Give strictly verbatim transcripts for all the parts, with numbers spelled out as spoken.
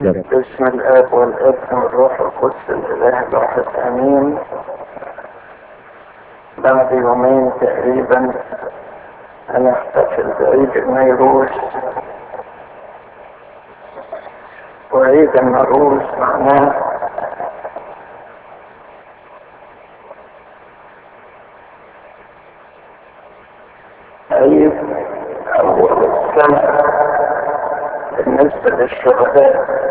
باسم الاب والابن والروح القدس الاله الواحد امين. بعد يومين تقريبا هنحتفل بعيد النيروز. وعيد النيروز معناه عيد اول السنة بالنسبة للشهداء.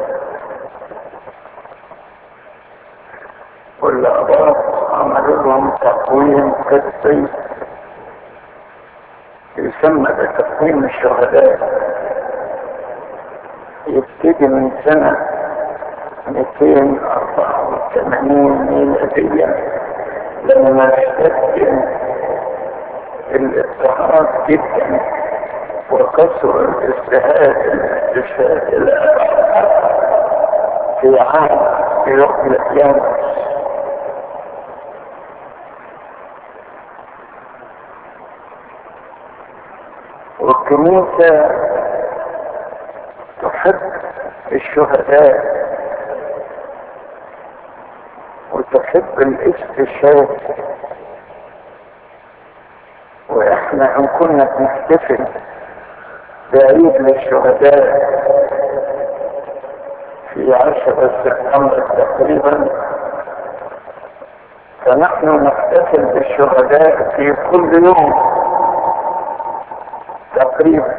والأباط عملوا لهم تقويم قدسي يسمى بتقويم الشهداء، يبتدي من سنة مئتين وأربعة وثمانين ميلادية لما اشتد الاضطهاد جدا وكثر الاستهاد الاستشهاد في عام ديوقلتيانوس. والكنيسة تحب الشهداء وتحب الاستشهاد، واحنا ان كنا بنحتفل بعيد للشهداء في عشرة سبتمبر تقريبا، فنحن نحتفل بالشهداء في كل يوم تقريبا.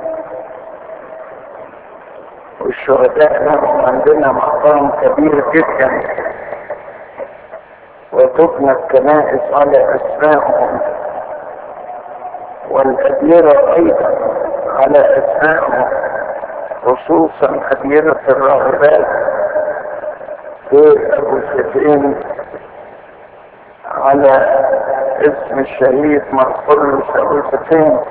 والشهداء لهم عندنا مقام كبير جدا، وتبنى الكنائس على اسمائهم، والأديرة ايضا على اسمائهم، خصوصا أديرة الراهبات في ابو سفين على اسم الشهيد مرقس ابو سفين،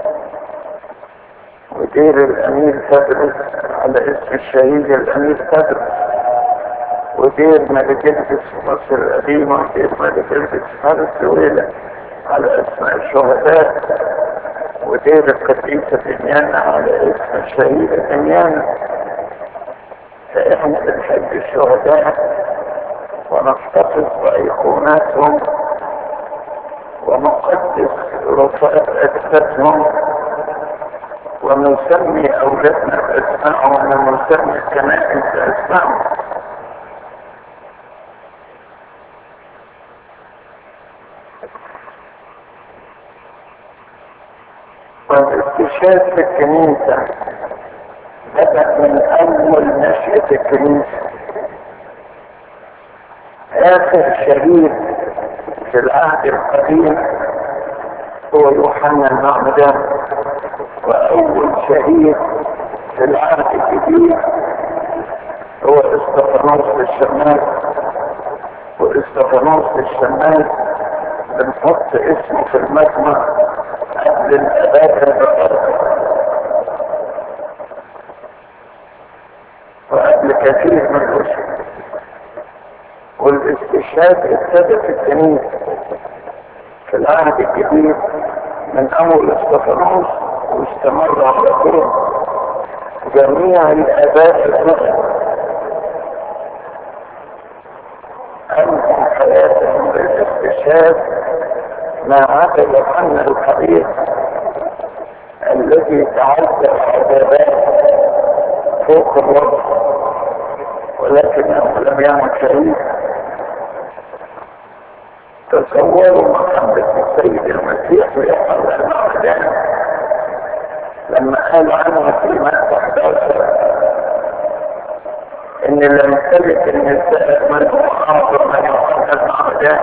ودير الامير تدرس على اسم الشهيد الامير تدرس، ودير ملك القدس مصر القديمة، ودير ملك القدس فارس السويلة على اسم الشهداء، ودير القديسة دميانة على اسم الشهيد دميانة. فاحنا بنحب الشهداء ونحتفظ بايقوناتهم ونقدس رفات اجسادهم، ونسمي اولادنا باسمائهم ونسمي الكنائس باسمائهم. والاستشهاد في الكنيسة بدأ من اول نشأة الكنيسة. اخر شهيد في العهد القديم هو يوحنا المعمدان، واول شهيد في العهد الجديد هو استفانوس الشماس. واستفانوس الشماس بنحط اسمه في المجمع قبل الاباء البطاركة وقبل كثير من الرسل. والاستشهاد ابتدى في الكنيسة في العهد الجديد من اول استفانوس، واستمر على طول جميع الاباء الرسل انهم حياتهم بالاستشهاد، ما عدا يوحنا الحبيب الذي تعذب عذابات فوق الوصف ولكنه لم يعمل شيء. تصوروا محبة السيد المسيح ويوحنا المعمدان لما قال عنه في متى احد عشر ان لم تلد النساء من هو اعظم من يوحنا المعمدان،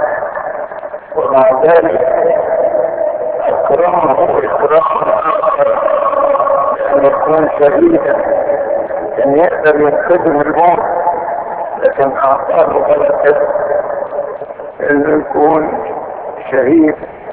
ومع ذلك اكرمه اكرام اخر ان يكون شهيدا، ان يقدر ينقذه الموت، لكن اعطاه بركه انه يكون شهيد.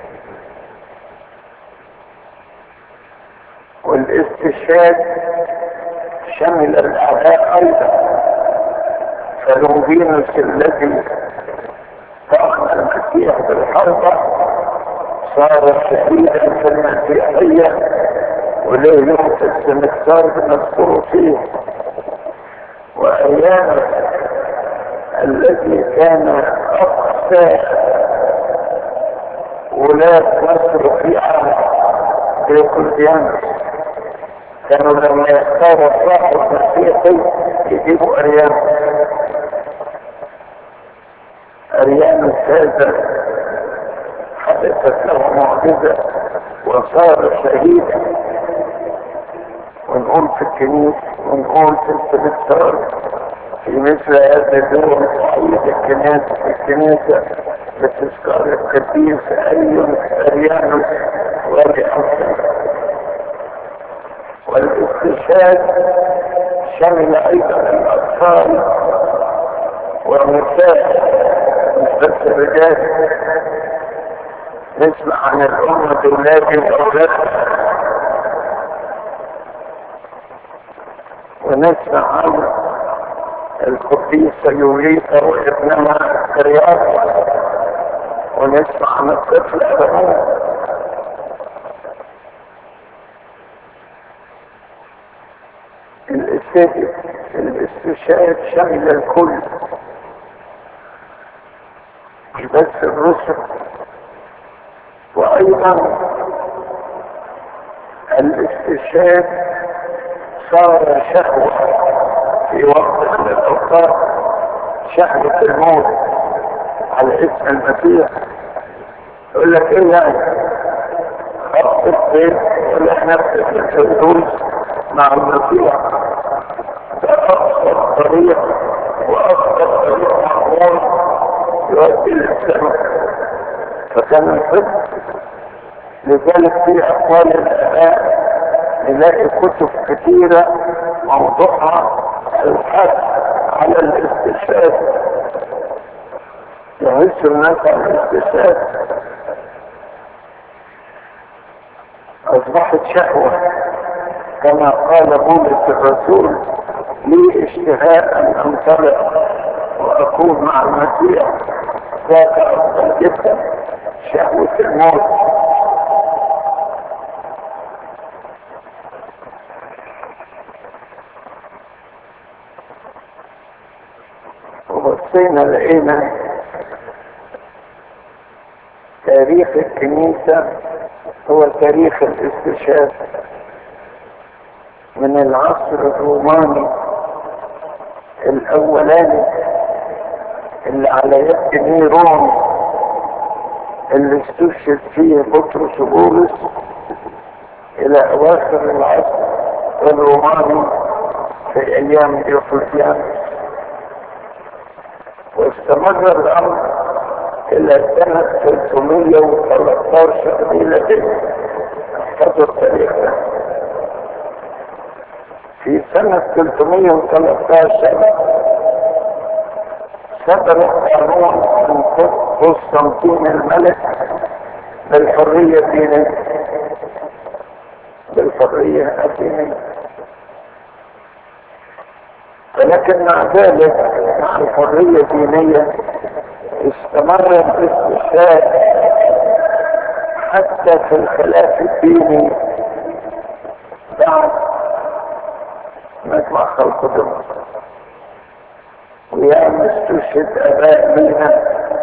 والاستشهاد شمل الاعداء ايضا، فلونجينوس الذي قام المسيح بالحرب صار شهيدا في المسيحية، وليه يوم السمكسار بنذكره فيه ديقلديانوس الذي كان أقسى ولاة مصر في عهد ديقلديانوس، كانوا لما يختاروا الصاحب المسيحي يجيبوا أريانوس. أريانوس هذا حدثت له معجزة وصار شهيدا، ونقول في الكنيسة ونقول في السبتار في مثل هذا اليوم تعيد الكنيسة في الكنيسة بتذكار القديس أريانوس ولأصله. والاستشهاد شمل أيضا الأطفال والنساء مش بس الرجال. نسمع عن الأمة دولاب أولادها، ونسمع عن القديسة يوليتا وابنها كرياس، ونسمع عن الطفل أبنون. الاستشهاد شمل الكل مش بس الرسل. وأيضا الاستشهاد صار شهوة في وقت من الأوقات، شهوة الموت على اسم المسيح. يقول لك ايه يعني خط السيف يقول احنا في الفردوس مع المسيح. ده أقصر طريق وأقصر طريق معقول يؤدي للسماء، فكان الفقه. لذلك في أقوال الآباء نلاقي كتب كثيرة موضوعها الحث على الاستشهاد، يحث الناس على الاستشهاد. أصبحت شهوة كما قال بولس الرسول: لي اشتهاء أن أنطلق وأكون مع المسيح، ذاك أفضل جدا. شهوة الموت. وبصينا لقينا تاريخ الكنيسة هو تاريخ الاستشهاد من العصر الروماني الأولاني اللي على يد نيرون اللي استشهد فيه بطرس وبولس إلى أواخر العصر الروماني في أيام ديوقلتيانوس، واستمر الأمر إلى سنة ثلاثمائة وثلاثة عشر ميلادية. احفظوا التاريخ ده. في سنة ثلاثمائة وثلاثة عشر صدر قانون من قسطنطين الملك بالحرية الدينية، بالحرية الدينية. ولكن مع ذلك مع الحرية الدينية استمر الاستشهاد حتى في الخلاف الديني بعد مجمع خلق دمشق. ويا مستشهد اباء منا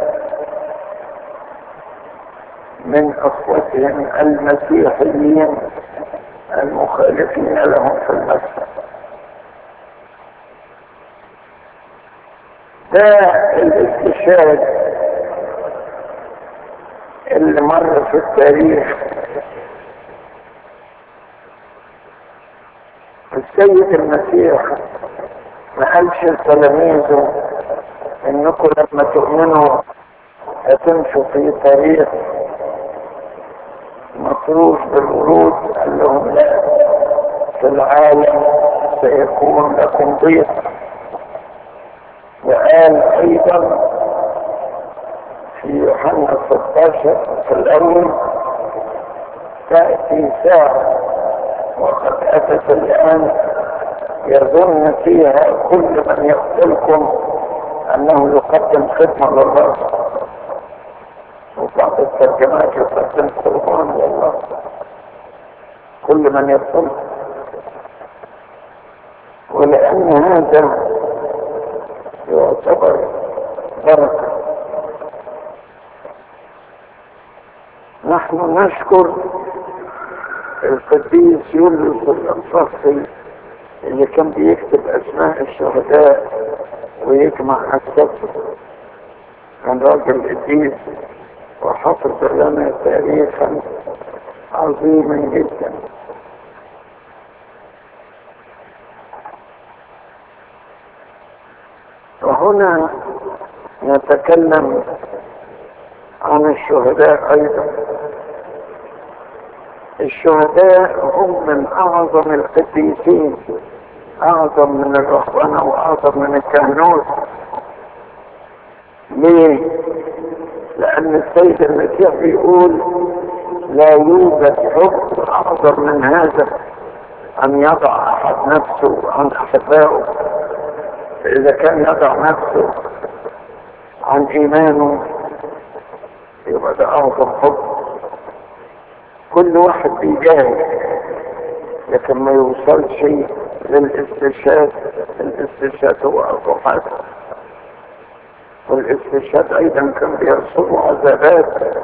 من اخوتهم المسيحيين المخالفين لهم في المسجد. ده الاستشهاد اللي مر في التاريخ. السيد المسيح ما قالش لتلاميذه انكم لما تؤمنوا هتمشوا في طريق مفروش بالورود، قال لهم لا، في العالم سيكون لكم ضيق. وقال ايضا في يوحنا ستة عشر في الاول: تأتي ساعة وقد اتت الان يظن فيها كل من يقتلكم انه يقدم خدمة لله، وبعض الترجمات يقدم قربان لله. كل من يقتلكم. ولان هذا يعتبر بركة. نحن نشكر القديس يوليوس الأنصاري اللي كان بيكتب أسماء الشهداء ويجمع السبت. كان راجل قديس وحفظ لنا تاريخا عظيما جدا. وهنا نتكلم عن الشهداء أيضا. الشهداء هم من أعظم القديسين، أعظم من الرهبنة وأعظم من الكهنوت. ليه؟ لأن السيد المسيح بيقول لا يوجد حب أعظم من هذا أن يضع أحد نفسه عن أحبائه. فإذا كان يضع نفسه عن إيمانه يبقى ده أعظم حب. كل واحد بيجاهد لكن ما يوصلش للاستشهاد. الاستشهاد هو أعظم حاجة. والاستشهاد أيضا كان بيرسلوا عذابات،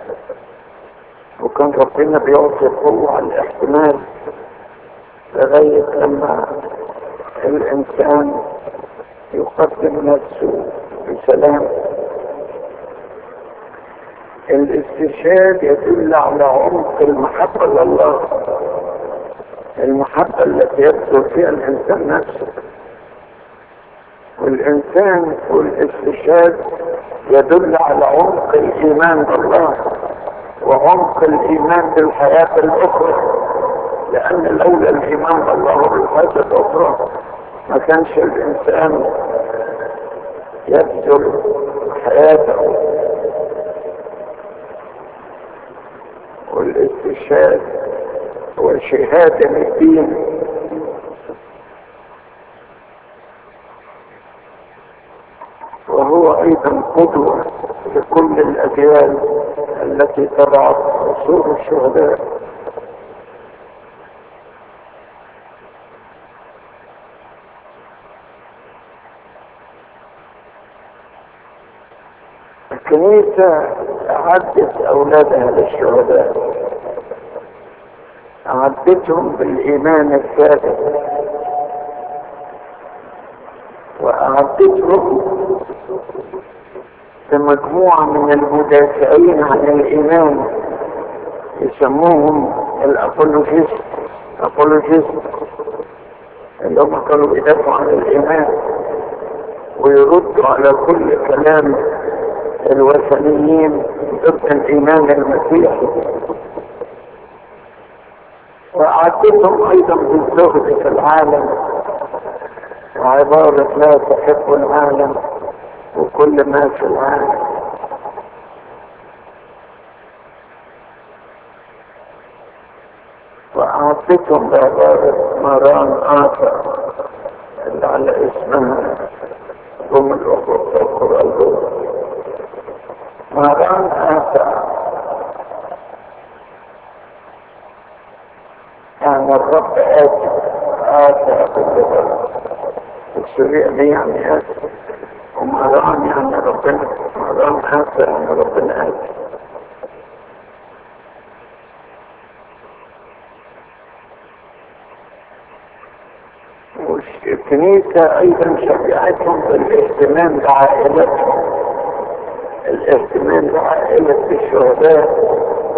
وكان ربنا بيعطي قوة على الاحتمال لغاية لما الإنسان يقدم نفسه بسلام. الاستشهاد يدل على عمق المحبة لله، المحبة التي يبذل فيها الإنسان نفسه. والإنسان والاستشهاد يدل على عمق الإيمان بالله وعمق الإيمان بالحياة الأخرى، لأن لولا الإيمان بالله بالحياة الأخرى ما كانش الإنسان يبذل حياته. والاستشهاد هو شهادة للدين، وهو أيضا قدوة لكل الأجيال التي تبعت عصور الشهداء. الكنيسة أعدت أولادها للشهداء، أعدتهم بالإيمان الثابت، وأعدتهم بمجموعة من المدافعين عن الإيمان يسموهم الأبولوجيست. أبولوجيست اللي هم كانوا يدافعوا عن الإيمان ويردوا على كل كلام الوثنيين ضد الإيمان المسيحي. وأعدتهم أيضا بالزهد في العالم وعبارة لا تحب العالم وكل ما في العالم. وأعطيتهم بعبارة مران آخر اللي على اسمها هم الأخوة القرآن. مران آخر يعني الرب آتي آتي باللغة السورية دي يعني آتي، ومران يعني ربنا، مران آتي يعني ربنا آتي. والكنيسة أيضا شجعتهم بالاهتمام بعائلتهم، الاهتمام بعائلة الشهداء.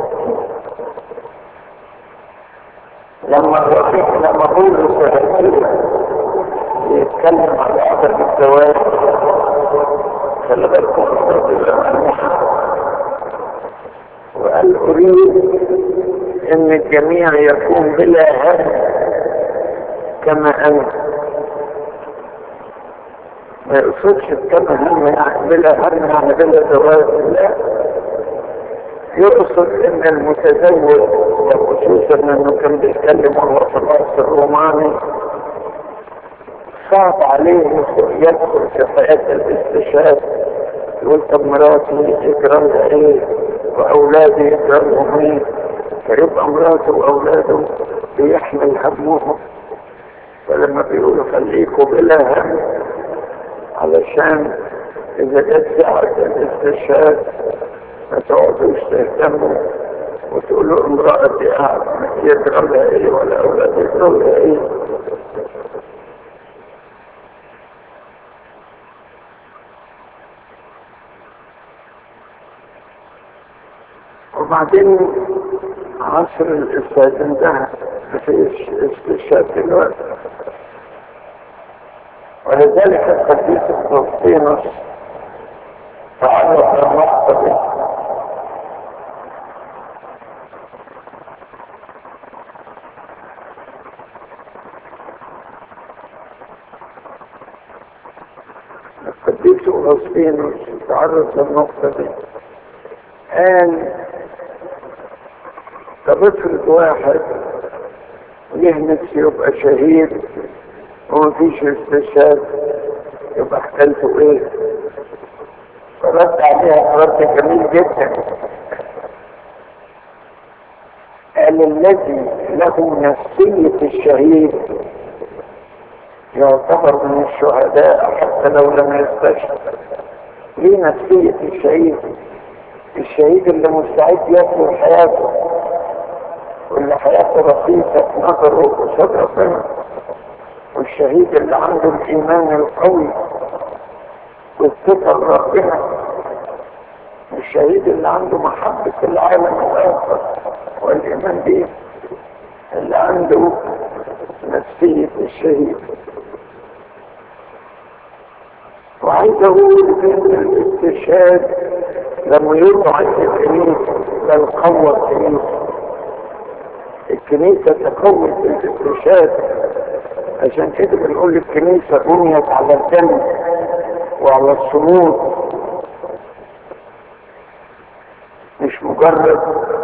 لما الرسول لما بولس الرسول يتكلم عن عدد الزواج، خلي بالكم وقال أريد إن الجميع يكون بلا هم كما أنا. ما يقصدش كما هم يعني بلا هم يعني بلا زواج، لا، يقصد ان المتزوج، وخصوصا انه كان بيتكلم هو في العصر الروماني، صعب عليه يدخل في حياة الاستشهاد. يقول طب مراتي يجرى لها ايه واولادي يجرى لهم ايه، فيبقى مراته واولاده بيحمل همهم. فلما بيقولوا خليكوا بلا هم علشان إذا جت ساعة الاستشهاد ما تقعدوش تهتموا وتقولوا امرأتي قاعدة يجرى لها إيه ولا أولاد يجرى لها إيه. وبعدين عصر الاستاذ انتهى، مفيش استشهاد دلوقتي. ولذلك القديس أغسطينوس تعرف على النقطة دي. القديس أغسطينوس تعرف على النقطة دي، قال طب افرض واحد ليه نفسه يبقى شهيد ومفيش استشهاد، يبقى حكايته ايه؟ فرد عليها رد جميل جدا، قال الذي له نفسية الشهيد يعتبر من الشهداء حتى لو لم يستشهد. ليه نفسية الشهيد؟ الشهيد اللي مستعد يبذل حياته واللي حياته رخيصة في نظره قصاد ربنا، والشهيد اللي عنده الإيمان القوي والثقة بربنا، والشهيد اللي عنده محبة العالم الآخر والإيمان به، اللي عنده نفسية الشهيد. وعايز أقول إن الاستشهاد لما يضعف الكنيسة بل قوى الكنيسة. الكنيسة تقوى بالاستشهاد، عشان كده بنقول الكنيسة بنيت على الدم وعلى الصمود، مش مجرد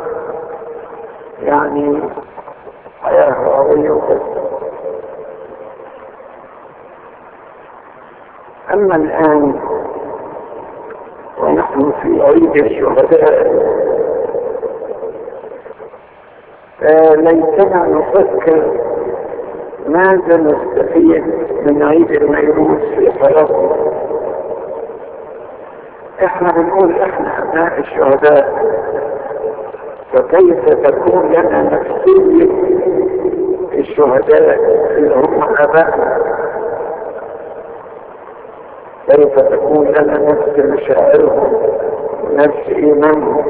يعني حياة هوائية وبس. أما الآن ونحن في عيد الشهداء فليتنا نفكر ماذا نستفيد من عيد النيروز في حياتنا. احنا بنقول احنا ابناء الشهداء، فكيف تكون لنا نفسية الشهداء اللي هم ابائنا؟ كيف تكون لنا نفس مشاعرهم نفس ايمانهم؟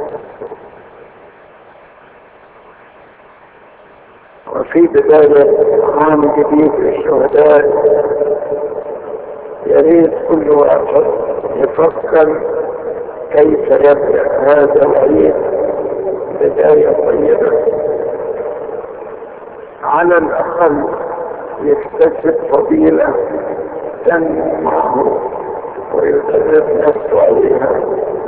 وفي بداية عام جديد للشهداء يريد كل واحد يفكر كيف يبدأ هذا العيد بداية طيبة، على الأقل يكتسب فضيلة تنمو معه ويدرب نفسه عليها.